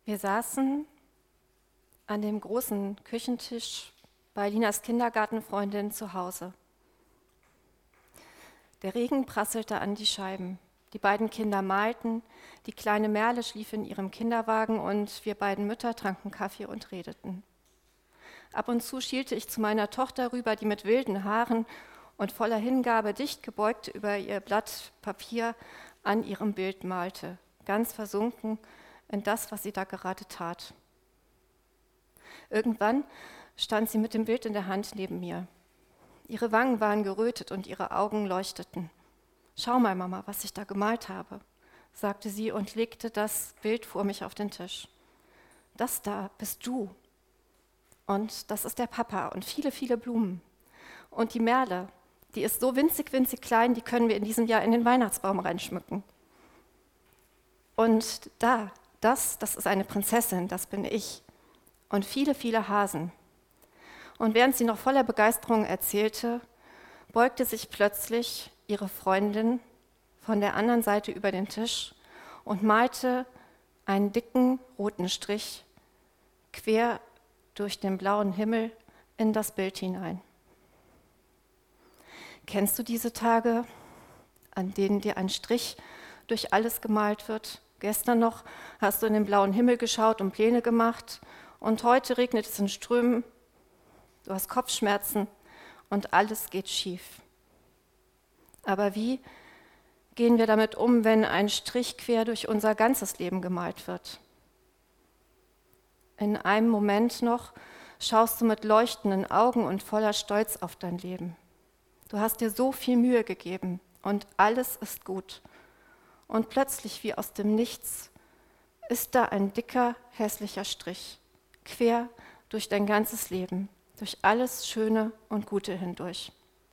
Wir saßen an dem großen Küchentisch bei Linas Kindergartenfreundin zu Hause. Der Regen prasselte an die Scheiben. Die beiden Kinder malten, die kleine Merle schlief in ihrem Kinderwagen und wir beiden Mütter tranken Kaffee und redeten. Ab und zu schielte ich zu meiner Tochter rüber, die mit wilden Haaren und voller Hingabe dicht gebeugt über ihr Blatt Papier an ihrem Bild malte, ganz versunken in das, was sie da gerade tat. Irgendwann stand sie mit dem Bild in der Hand neben mir. Ihre Wangen waren gerötet und ihre Augen leuchteten. »Schau mal, Mama, was ich da gemalt habe«, sagte sie und legte das Bild vor mich auf den Tisch. »Das da bist du. Und das ist der Papa und viele, viele Blumen. Und die Merle, die ist so winzig, winzig klein, die können wir in diesem Jahr in den Weihnachtsbaum reinschmücken. Und das ist eine Prinzessin, das bin ich. Und viele, viele Hasen.« Und während sie noch voller Begeisterung erzählte, beugte sich plötzlich ihre Freundin von der anderen Seite über den Tisch und malte einen dicken roten Strich quer durch den blauen Himmel in das Bild hinein. Kennst du diese Tage, an denen dir ein Strich durch alles gemalt wird? Gestern noch hast du in den blauen Himmel geschaut und Pläne gemacht und heute regnet es in Strömen. Du hast Kopfschmerzen und alles geht schief. Aber wie gehen wir damit um, wenn ein Strich quer durch unser ganzes Leben gemalt wird? In einem Moment noch schaust du mit leuchtenden Augen und voller Stolz auf dein Leben. Du hast dir so viel Mühe gegeben und alles ist gut. Und plötzlich, wie aus dem Nichts, ist da ein dicker, hässlicher Strich, quer durch dein ganzes Leben, durch alles Schöne und Gute hindurch.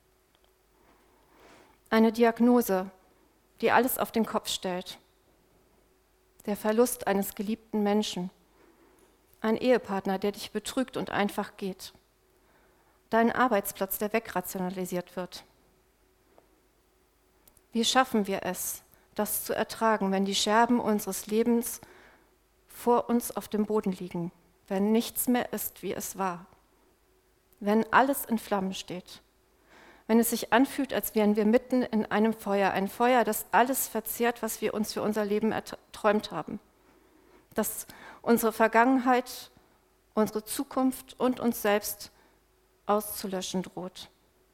Eine Diagnose, die alles auf den Kopf stellt. Der Verlust eines geliebten Menschen. Ein Ehepartner, der dich betrügt und einfach geht. Dein Arbeitsplatz, der wegrationalisiert wird. Wie schaffen wir es, das zu ertragen, wenn die Scherben unseres Lebens vor uns auf dem Boden liegen, wenn nichts mehr ist, wie es war, wenn alles in Flammen steht, wenn es sich anfühlt, als wären wir mitten in einem Feuer, ein Feuer, das alles verzehrt, was wir uns für unser Leben erträumt haben, das unsere Vergangenheit, unsere Zukunft und uns selbst auszulöschen droht.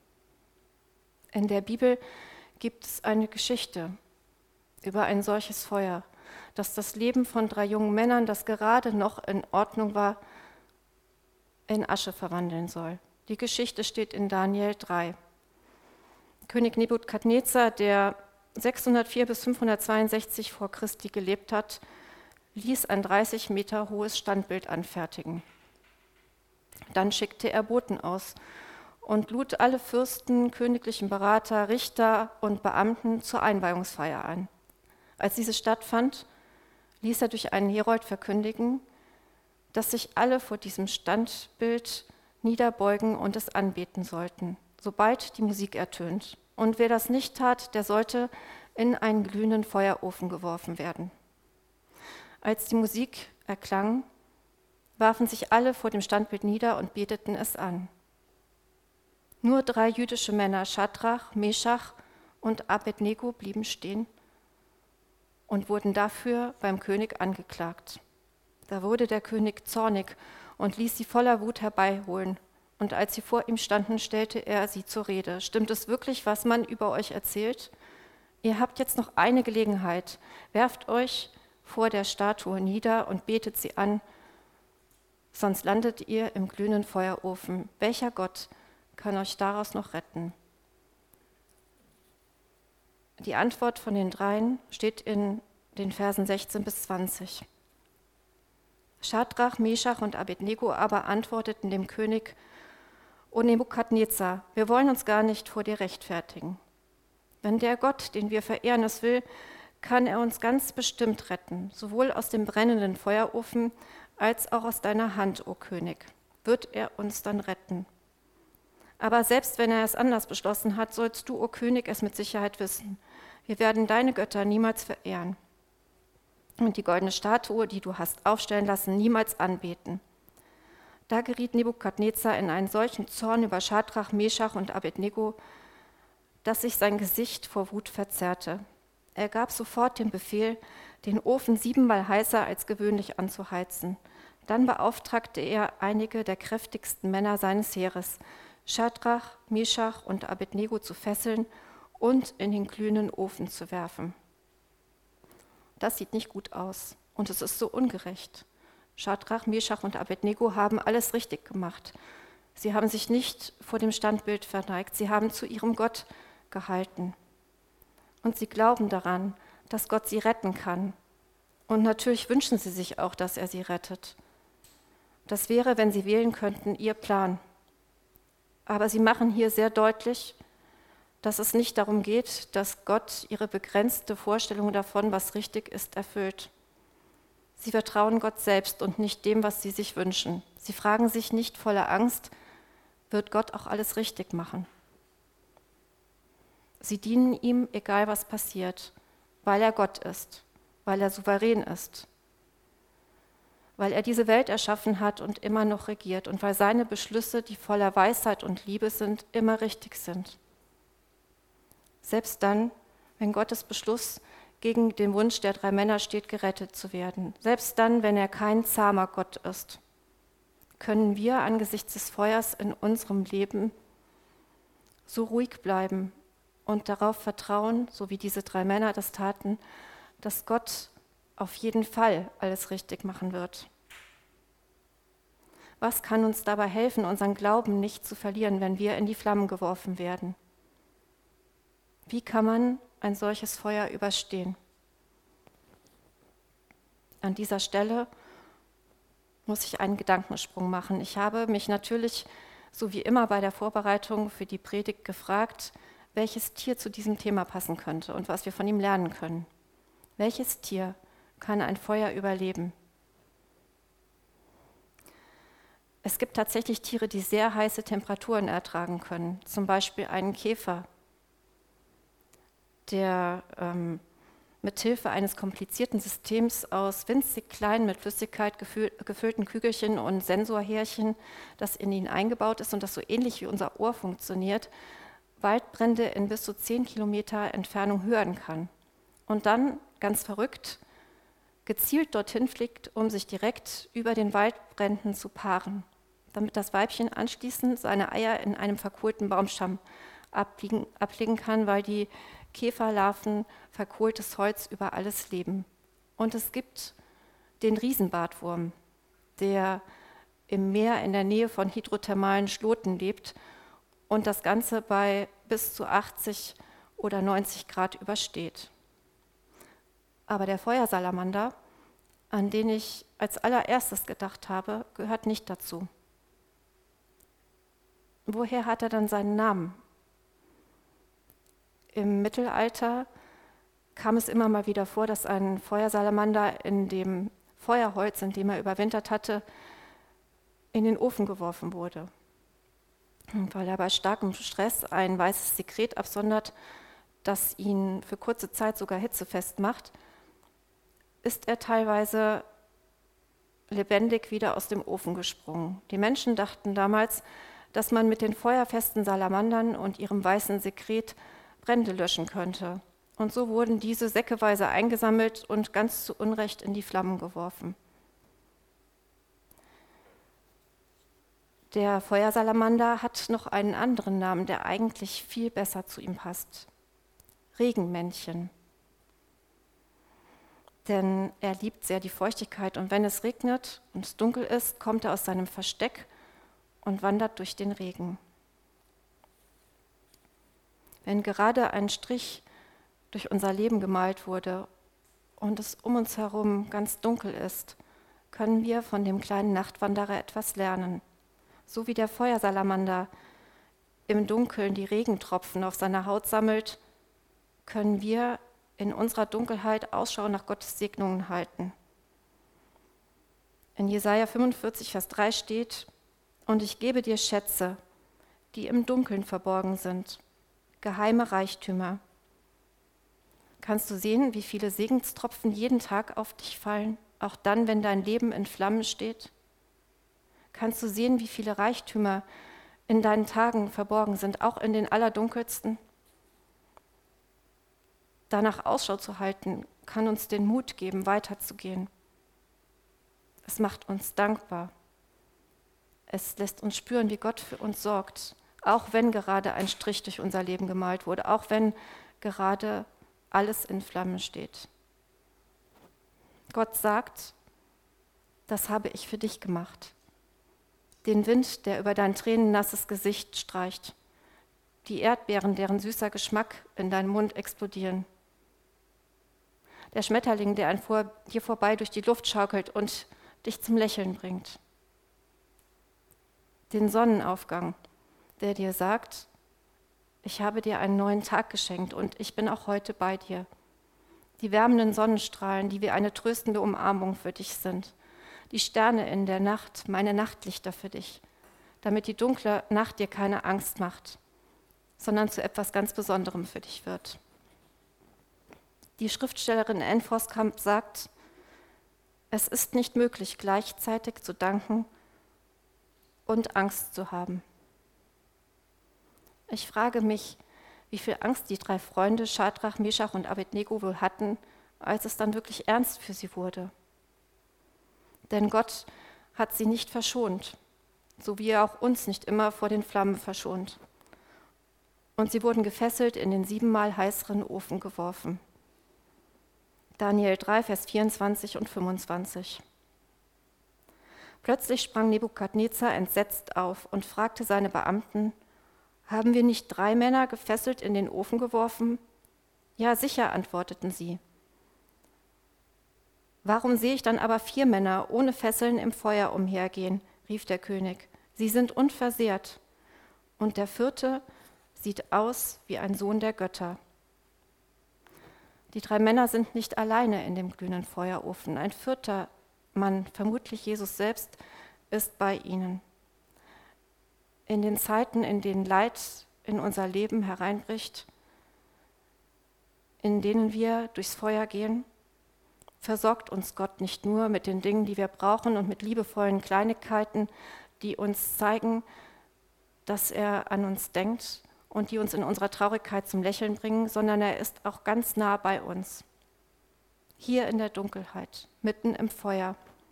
In der Bibel gibt es eine Geschichte über ein solches Feuer, das das Leben von 3 jungen Männern, das gerade noch in Ordnung war, in Asche verwandeln soll. Die Geschichte steht in Daniel 3. König Nebukadnezar, der 604 bis 562 vor Christi gelebt hat, ließ ein 30 Meter hohes Standbild anfertigen. Dann schickte er Boten aus und lud alle Fürsten, königlichen Berater, Richter und Beamten zur Einweihungsfeier ein. Als diese stattfand, ließ er durch einen Herold verkündigen, dass sich alle vor diesem Standbild niederbeugen und es anbeten sollten, sobald die Musik ertönt. Und wer das nicht tat, der sollte in einen glühenden Feuerofen geworfen werden. Als die Musik erklang, warfen sich alle vor dem Standbild nieder und beteten es an. Nur 3 jüdische Männer, Schadrach, Meschach und Abednego, blieben stehen und wurden dafür beim König angeklagt. Da wurde der König zornig und ließ sie voller Wut herbeiholen. Und als sie vor ihm standen, stellte er sie zur Rede. Stimmt es wirklich, was man über euch erzählt? Ihr habt jetzt noch eine Gelegenheit. Werft euch vor der Statue nieder und betet sie an, sonst landet ihr im glühenden Feuerofen. Welcher Gott kann euch daraus noch retten? Die Antwort von den 3 steht in den Versen 16 bis 20. Schadrach, Meschach und Abednego aber antworteten dem König: O Nebukadnezar, wir wollen uns gar nicht vor dir rechtfertigen. Wenn der Gott, den wir verehren, es will, kann er uns ganz bestimmt retten, sowohl aus dem brennenden Feuerofen als auch aus deiner Hand, o König, wird er uns dann retten. Aber selbst wenn er es anders beschlossen hat, sollst du, o König, es mit Sicherheit wissen. Wir werden deine Götter niemals verehren. und die goldene Statue, die du hast aufstellen lassen, niemals anbeten. Da geriet Nebukadnezar in einen solchen Zorn über Schadrach, Meschach und Abednego, dass sich sein Gesicht vor Wut verzerrte. Er gab sofort den Befehl, den Ofen 7-mal heißer als gewöhnlich anzuheizen. Dann beauftragte er einige der kräftigsten Männer seines Heeres, Schadrach, Meschach und Abednego zu fesseln und in den glühenden Ofen zu werfen. Das sieht nicht gut aus und es ist so ungerecht. Schadrach, Meschach und Abednego haben alles richtig gemacht. Sie haben sich nicht vor dem Standbild verneigt, sie haben zu ihrem Gott gehalten. Und sie glauben daran, dass Gott sie retten kann. Und natürlich wünschen sie sich auch, dass er sie rettet. Das wäre, wenn sie wählen könnten, ihr Plan. Aber sie machen hier sehr deutlich, dass es nicht darum geht, dass Gott ihre begrenzte Vorstellung davon, was richtig ist, erfüllt. Sie vertrauen Gott selbst und nicht dem, was sie sich wünschen. Sie fragen sich nicht voller Angst, wird Gott auch alles richtig machen? Sie dienen ihm, egal was passiert, weil er Gott ist, weil er souverän ist, weil er diese Welt erschaffen hat und immer noch regiert und weil seine Beschlüsse, die voller Weisheit und Liebe sind, immer richtig sind. Selbst dann, wenn Gottes Beschluss gegen den Wunsch der 3 Männer steht, gerettet zu werden, selbst dann, wenn er kein zahmer Gott ist, können wir angesichts des Feuers in unserem Leben so ruhig bleiben und darauf vertrauen, so wie diese 3 Männer das taten, dass Gott auf jeden Fall alles richtig machen wird. Was kann uns dabei helfen, unseren Glauben nicht zu verlieren, wenn wir in die Flammen geworfen werden? Wie kann man ein solches Feuer überstehen? An dieser Stelle muss ich einen Gedankensprung machen. Ich habe mich natürlich, so wie immer bei der Vorbereitung für die Predigt, gefragt, welches Tier zu diesem Thema passen könnte und was wir von ihm lernen können. Welches Tier kann ein Feuer überleben? Es gibt tatsächlich Tiere, die sehr heiße Temperaturen ertragen können, zum Beispiel einen Käfer, der mit Hilfe eines komplizierten Systems aus winzig kleinen, mit Flüssigkeit gefüllten Kügelchen und Sensorhärchen, das in ihn eingebaut ist und das so ähnlich wie unser Ohr funktioniert, Waldbrände in bis zu 10 Kilometer Entfernung hören kann. Und dann, ganz verrückt, gezielt dorthin fliegt, um sich direkt über den Waldbränden zu paaren, damit das Weibchen anschließend seine Eier in einem verkohlten Baumstamm ablegen kann, weil die Käferlarven verkohltes Holz über alles leben. Und es gibt den Riesenbartwurm, der im Meer in der Nähe von hydrothermalen Schloten lebt und das Ganze bei bis zu 80 oder 90 Grad übersteht. Aber der Feuersalamander, an den ich als allererstes gedacht habe, gehört nicht dazu. Woher hat er dann seinen Namen? Im Mittelalter kam es immer mal wieder vor, dass ein Feuersalamander in dem Feuerholz, in dem er überwintert hatte, in den Ofen geworfen wurde. Und weil er bei starkem Stress ein weißes Sekret absondert, das ihn für kurze Zeit sogar hitzefest macht, ist er teilweise lebendig wieder aus dem Ofen gesprungen. Die Menschen dachten damals, dass man mit den feuerfesten Salamandern und ihrem weißen Sekret Brände löschen könnte. Und so wurden diese säckeweise eingesammelt und ganz zu Unrecht in die Flammen geworfen. Der Feuersalamander hat noch einen anderen Namen, der eigentlich viel besser zu ihm passt. Regenmännchen. Denn er liebt sehr die Feuchtigkeit und wenn es regnet und es dunkel ist, kommt er aus seinem Versteck und wandert durch den Regen. Wenn gerade ein Strich durch unser Leben gemalt wurde und es um uns herum ganz dunkel ist, können wir von dem kleinen Nachtwanderer etwas lernen. So wie der Feuersalamander im Dunkeln die Regentropfen auf seiner Haut sammelt, können wir in unserer Dunkelheit Ausschau nach Gottes Segnungen halten. In Jesaja 45, Vers 3 steht: Und ich gebe dir Schätze, die im Dunkeln verborgen sind, geheime Reichtümer. Kannst du sehen, wie viele Segenstropfen jeden Tag auf dich fallen, auch dann, wenn dein Leben in Flammen steht? Kannst du sehen, wie viele Reichtümer in deinen Tagen verborgen sind, auch in den allerdunkelsten? Danach Ausschau zu halten, kann uns den Mut geben, weiterzugehen. Es macht uns dankbar. Es lässt uns spüren, wie Gott für uns sorgt, auch wenn gerade ein Strich durch unser Leben gemalt wurde, auch wenn gerade alles in Flammen steht. Gott sagt, das habe ich für dich gemacht. Den Wind, der über dein tränennasses Gesicht streicht, die Erdbeeren, deren süßer Geschmack in deinen Mund explodieren, der Schmetterling, der an dir vorbei durch die Luft schaukelt und dich zum Lächeln bringt, den Sonnenaufgang, der dir sagt, ich habe dir einen neuen Tag geschenkt und ich bin auch heute bei dir. Die wärmenden Sonnenstrahlen, die wie eine tröstende Umarmung für dich sind. Die Sterne in der Nacht, meine Nachtlichter für dich, damit die dunkle Nacht dir keine Angst macht, sondern zu etwas ganz Besonderem für dich wird. Die Schriftstellerin Anne Voskamp sagt, es ist nicht möglich, gleichzeitig zu danken und Angst zu haben. Ich frage mich, wie viel Angst die 3 Freunde Schadrach, Meschach und Abednego wohl hatten, als es dann wirklich ernst für sie wurde. Denn Gott hat sie nicht verschont, so wie er auch uns nicht immer vor den Flammen verschont. Und sie wurden gefesselt in den 7-mal heißeren Ofen geworfen. Daniel 3, Vers 24 und 25. Plötzlich sprang Nebukadnezar entsetzt auf und fragte seine Beamten, haben wir nicht 3 Männer gefesselt in den Ofen geworfen? Ja, sicher, antworteten sie. Warum sehe ich dann aber 4 Männer ohne Fesseln im Feuer umhergehen, rief der König. Sie sind unversehrt. Und der 4. sieht aus wie ein Sohn der Götter. Die 3 Männer sind nicht alleine in dem glühenden Feuerofen. Ein 4. Mann, vermutlich Jesus selbst, ist bei ihnen. In den Zeiten, in denen Leid in unser Leben hereinbricht, in denen wir durchs Feuer gehen, versorgt uns Gott nicht nur mit den Dingen, die wir brauchen und mit liebevollen Kleinigkeiten, die uns zeigen, dass er an uns denkt und die uns in unserer Traurigkeit zum Lächeln bringen, sondern er ist auch ganz nah bei uns. Hier in der Dunkelheit, mitten im Feuer.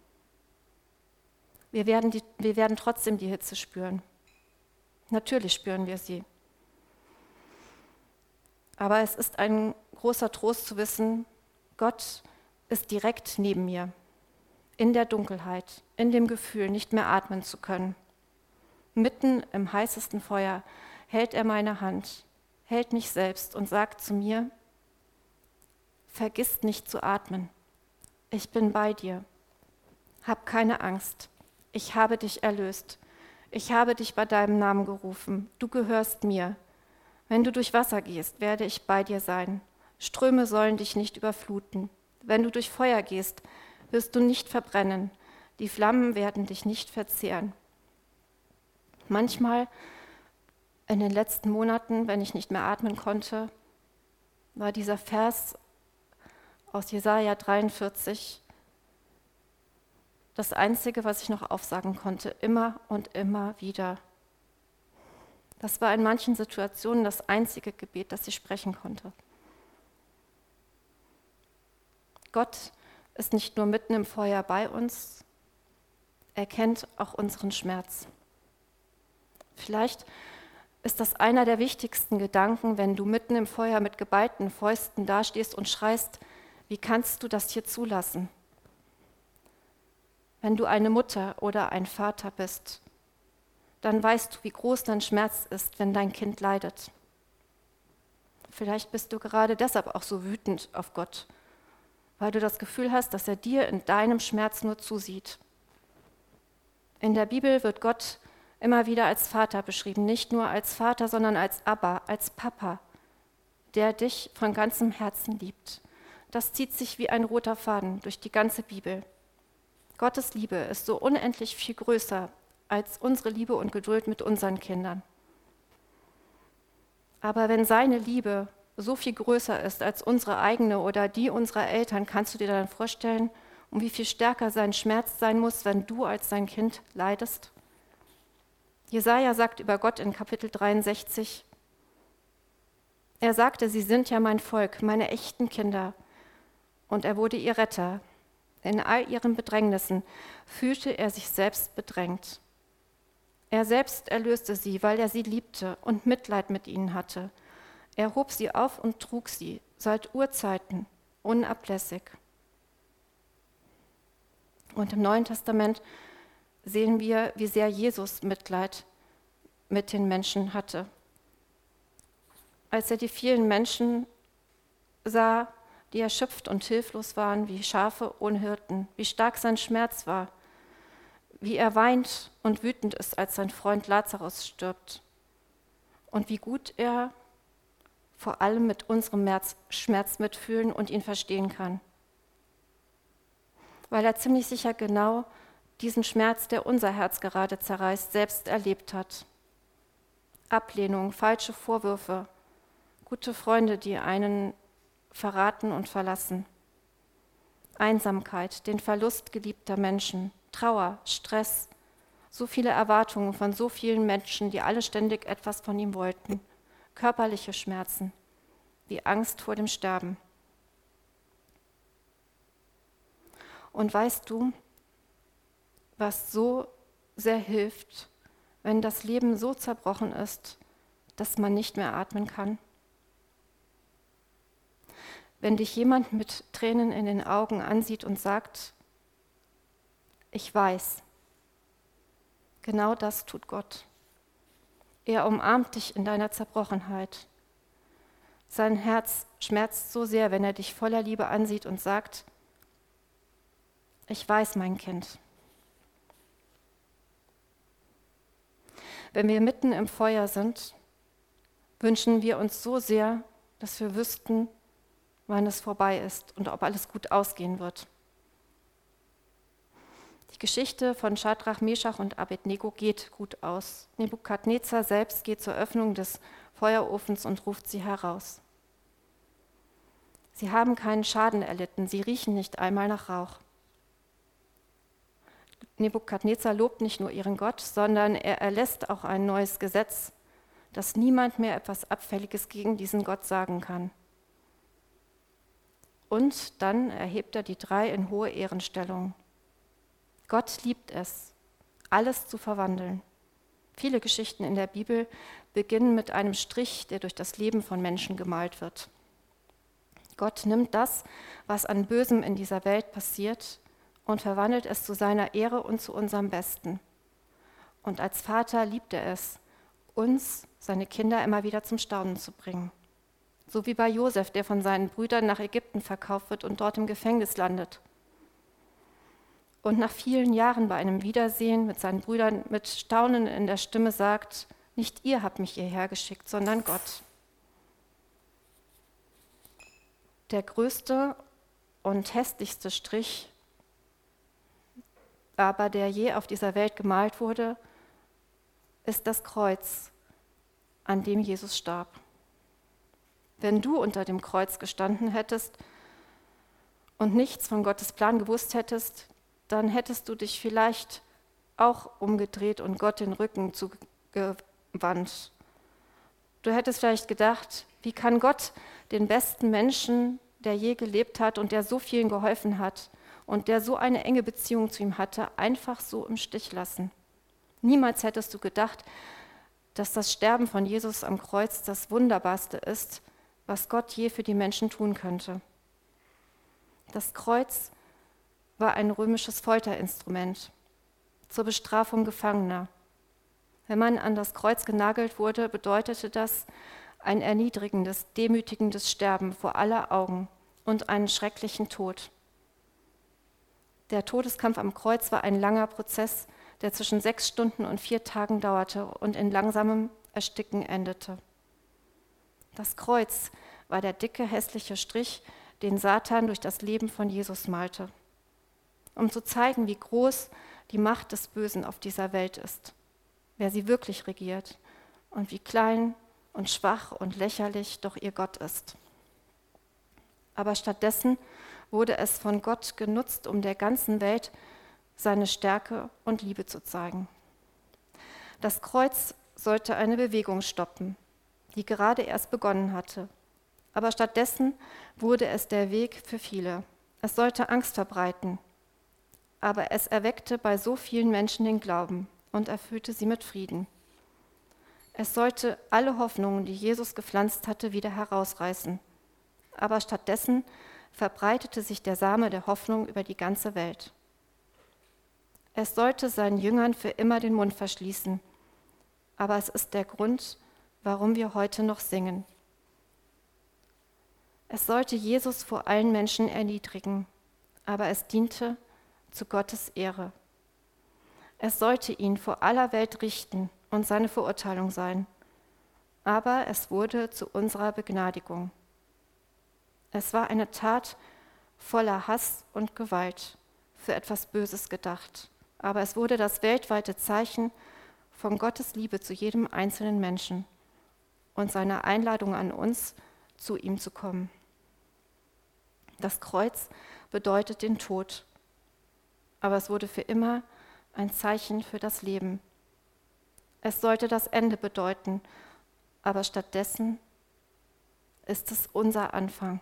Wir werden trotzdem die Hitze spüren. Natürlich spüren wir sie. Aber es ist ein großer Trost zu wissen, Gott ist direkt neben mir, in der Dunkelheit, in dem Gefühl, nicht mehr atmen zu können. Mitten im heißesten Feuer hält er meine Hand, hält mich selbst und sagt zu mir, vergiss nicht zu atmen, ich bin bei dir, hab keine Angst, ich habe dich erlöst. Ich habe dich bei deinem Namen gerufen, du gehörst mir. Wenn du durch Wasser gehst, werde ich bei dir sein. Ströme sollen dich nicht überfluten. Wenn du durch Feuer gehst, wirst du nicht verbrennen. Die Flammen werden dich nicht verzehren. Manchmal, in den letzten Monaten, wenn ich nicht mehr atmen konnte, war dieser Vers aus Jesaja 43 das Einzige, was ich noch aufsagen konnte, immer und immer wieder. Das war in manchen Situationen das einzige Gebet, das ich sprechen konnte. Gott ist nicht nur mitten im Feuer bei uns, er kennt auch unseren Schmerz. Vielleicht ist das einer der wichtigsten Gedanken, wenn du mitten im Feuer mit geballten Fäusten dastehst und schreist, wie kannst du das hier zulassen? Wenn du eine Mutter oder ein Vater bist, dann weißt du, wie groß dein Schmerz ist, wenn dein Kind leidet. Vielleicht bist du gerade deshalb auch so wütend auf Gott, weil du das Gefühl hast, dass er dir in deinem Schmerz nur zusieht. In der Bibel wird Gott immer wieder als Vater beschrieben, nicht nur als Vater, sondern als Abba, als Papa, der dich von ganzem Herzen liebt. Das zieht sich wie ein roter Faden durch die ganze Bibel. Gottes Liebe ist so unendlich viel größer als unsere Liebe und Geduld mit unseren Kindern. Aber wenn seine Liebe so viel größer ist als unsere eigene oder die unserer Eltern, kannst du dir dann vorstellen, um wie viel stärker sein Schmerz sein muss, wenn du als sein Kind leidest? Jesaja sagt über Gott in Kapitel 63, er sagte, sie sind ja mein Volk, meine echten Kinder. Und er wurde ihr Retter. In all ihren Bedrängnissen fühlte er sich selbst bedrängt. Er selbst erlöste sie, weil er sie liebte und Mitleid mit ihnen hatte. Er hob sie auf und trug sie, seit Urzeiten, unablässig. Und im Neuen Testament sehen wir, wie sehr Jesus Mitleid mit den Menschen hatte. Als er die vielen Menschen sah, die erschöpft und hilflos waren, wie Schafe ohne Hirten, wie stark sein Schmerz war, wie er weint und wütend ist, als sein Freund Lazarus stirbt und wie gut er vor allem mit unserem Schmerz mitfühlen und ihn verstehen kann. Weil er ziemlich sicher genau diesen Schmerz, der unser Herz gerade zerreißt, selbst erlebt hat. Ablehnung, falsche Vorwürfe, gute Freunde, die einen verraten und verlassen. Einsamkeit, den Verlust geliebter Menschen, Trauer, Stress, so viele Erwartungen von so vielen Menschen, die alle ständig etwas von ihm wollten. Körperliche Schmerzen, die Angst vor dem Sterben. Und weißt du, was so sehr hilft, wenn das Leben so zerbrochen ist, dass man nicht mehr atmen kann? Wenn dich jemand mit Tränen in den Augen ansieht und sagt, ich weiß, genau das tut Gott. Er umarmt dich in deiner Zerbrochenheit. Sein Herz schmerzt so sehr, wenn er dich voller Liebe ansieht und sagt, ich weiß, mein Kind. Wenn wir mitten im Feuer sind, wünschen wir uns so sehr, dass wir wüssten, wann es vorbei ist und ob alles gut ausgehen wird. Die Geschichte von Schadrach, Meschach und Abednego geht gut aus. Nebukadnezar selbst geht zur Öffnung des Feuerofens und ruft sie heraus. Sie haben keinen Schaden erlitten, sie riechen nicht einmal nach Rauch. Nebukadnezar lobt nicht nur ihren Gott, sondern er erlässt auch ein neues Gesetz, dass niemand mehr etwas Abfälliges gegen diesen Gott sagen kann. Und dann erhebt er die drei in hohe Ehrenstellung. Gott liebt es, alles zu verwandeln. Viele Geschichten in der Bibel beginnen mit einem Strich, der durch das Leben von Menschen gemalt wird. Gott nimmt das, was an Bösem in dieser Welt passiert, und verwandelt es zu seiner Ehre und zu unserem Besten. Und als Vater liebt er es, uns, seine Kinder, immer wieder zum Staunen zu bringen. So wie bei Josef, der von seinen Brüdern nach Ägypten verkauft wird und dort im Gefängnis landet. Und nach vielen Jahren bei einem Wiedersehen mit seinen Brüdern mit Staunen in der Stimme sagt, nicht ihr habt mich hierher geschickt, sondern Gott. Der größte und hässlichste Strich, aber der je auf dieser Welt gemalt wurde, ist das Kreuz, an dem Jesus starb. Wenn du unter dem Kreuz gestanden hättest und nichts von Gottes Plan gewusst hättest, dann hättest du dich vielleicht auch umgedreht und Gott den Rücken zugewandt. Du hättest vielleicht gedacht, wie kann Gott den besten Menschen, der je gelebt hat und der so vielen geholfen hat und der so eine enge Beziehung zu ihm hatte, einfach so im Stich lassen? Niemals hättest du gedacht, dass das Sterben von Jesus am Kreuz das Wunderbarste ist, was Gott je für die Menschen tun könnte. Das Kreuz war ein römisches Folterinstrument zur Bestrafung Gefangener. Wenn man an das Kreuz genagelt wurde, bedeutete das ein erniedrigendes, demütigendes Sterben vor aller Augen und einen schrecklichen Tod. Der Todeskampf am Kreuz war ein langer Prozess, der zwischen 6 Stunden und 4 Tagen dauerte und in langsamem Ersticken endete. Das Kreuz war der dicke, hässliche Strich, den Satan durch das Leben von Jesus malte, um zu zeigen, wie groß die Macht des Bösen auf dieser Welt ist, wer sie wirklich regiert und wie klein und schwach und lächerlich doch ihr Gott ist. Aber stattdessen wurde es von Gott genutzt, um der ganzen Welt seine Stärke und Liebe zu zeigen. Das Kreuz sollte eine Bewegung stoppen, die gerade erst begonnen hatte. Aber stattdessen wurde es der Weg für viele. Es sollte Angst verbreiten, aber es erweckte bei so vielen Menschen den Glauben und erfüllte sie mit Frieden. Es sollte alle Hoffnungen, die Jesus gepflanzt hatte, wieder herausreißen. Aber stattdessen verbreitete sich der Same der Hoffnung über die ganze Welt. Es sollte seinen Jüngern für immer den Mund verschließen, aber es ist der Grund, warum wir heute noch singen. Es sollte Jesus vor allen Menschen erniedrigen, aber es diente zu Gottes Ehre. Es sollte ihn vor aller Welt richten und seine Verurteilung sein, aber es wurde zu unserer Begnadigung. Es war eine Tat voller Hass und Gewalt, für etwas Böses gedacht, aber es wurde das weltweite Zeichen von Gottes Liebe zu jedem einzelnen Menschen und seiner Einladung an uns, zu ihm zu kommen. Das Kreuz bedeutet den Tod, aber es wurde für immer ein Zeichen für das Leben. Es sollte das Ende bedeuten, aber stattdessen ist es unser Anfang.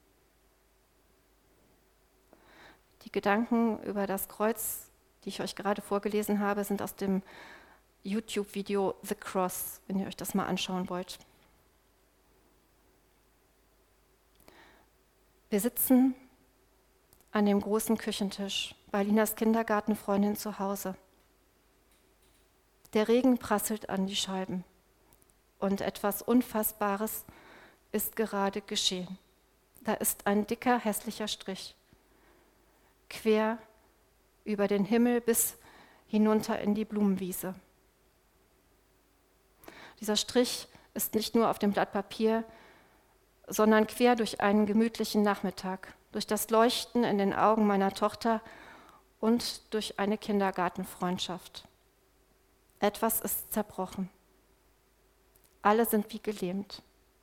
Die Gedanken über das Kreuz, die ich euch gerade vorgelesen habe, sind aus dem YouTube-Video The Cross, wenn ihr euch das mal anschauen wollt. Wir sitzen an dem großen Küchentisch bei Linas Kindergartenfreundin zu Hause. Der Regen prasselt an die Scheiben und etwas Unfassbares ist gerade geschehen. Da ist ein dicker, hässlicher Strich, quer über den Himmel bis hinunter in die Blumenwiese. Dieser Strich ist nicht nur auf dem Blatt Papier, sondern quer durch einen gemütlichen Nachmittag, durch das Leuchten in den Augen meiner Tochter und durch eine Kindergartenfreundschaft. Etwas ist zerbrochen. Alle sind wie gelähmt.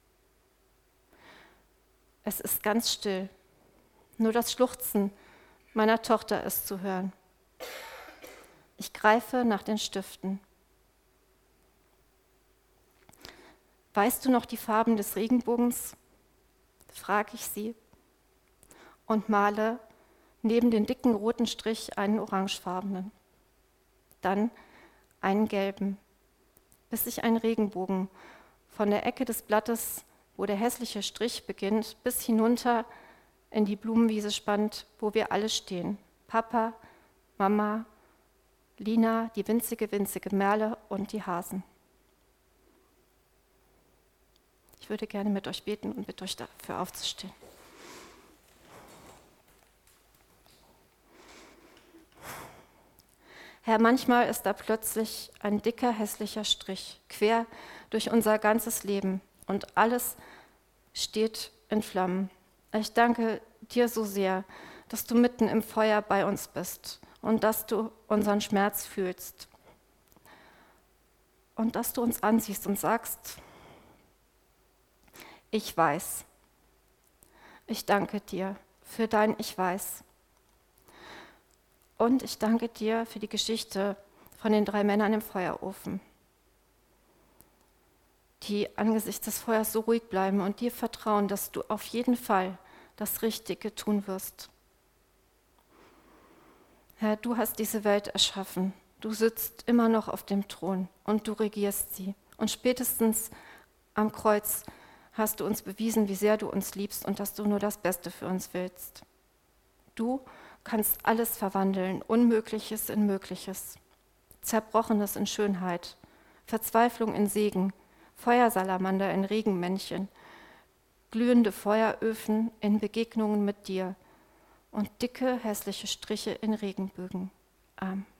Es ist ganz still. Nur das Schluchzen meiner Tochter ist zu hören. Ich greife nach den Stiften. Weißt du noch die Farben des Regenbogens? Frage ich sie und male neben den dicken roten Strich einen orangefarbenen, dann einen gelben, bis sich ein Regenbogen von der Ecke des Blattes, wo der hässliche Strich beginnt, bis hinunter in die Blumenwiese spannt, wo wir alle stehen. Papa, Mama, Lina, die winzige Merle und die Hasen. Ich würde gerne mit euch beten und bitte euch dafür aufzustehen. Herr, manchmal ist da plötzlich ein dicker, hässlicher Strich, quer durch unser ganzes Leben und alles steht in Flammen. Ich danke dir so sehr, dass du mitten im Feuer bei uns bist und dass du unseren Schmerz fühlst und dass du uns ansiehst und sagst, ich weiß. Ich danke dir für dein Ich weiß. Und ich danke dir für die Geschichte von den 3 Männern im Feuerofen, die angesichts des Feuers so ruhig bleiben und dir vertrauen, dass du auf jeden Fall das Richtige tun wirst. Herr, du hast diese Welt erschaffen. Du sitzt immer noch auf dem Thron und du regierst sie. Und spätestens am Kreuz hast du uns bewiesen, wie sehr du uns liebst und dass du nur das Beste für uns willst. Du kannst alles verwandeln, Unmögliches in Mögliches, Zerbrochenes in Schönheit, Verzweiflung in Segen, Feuersalamander in Regenmännchen, glühende Feueröfen in Begegnungen mit dir und dicke, hässliche Striche in Regenbögen. Amen.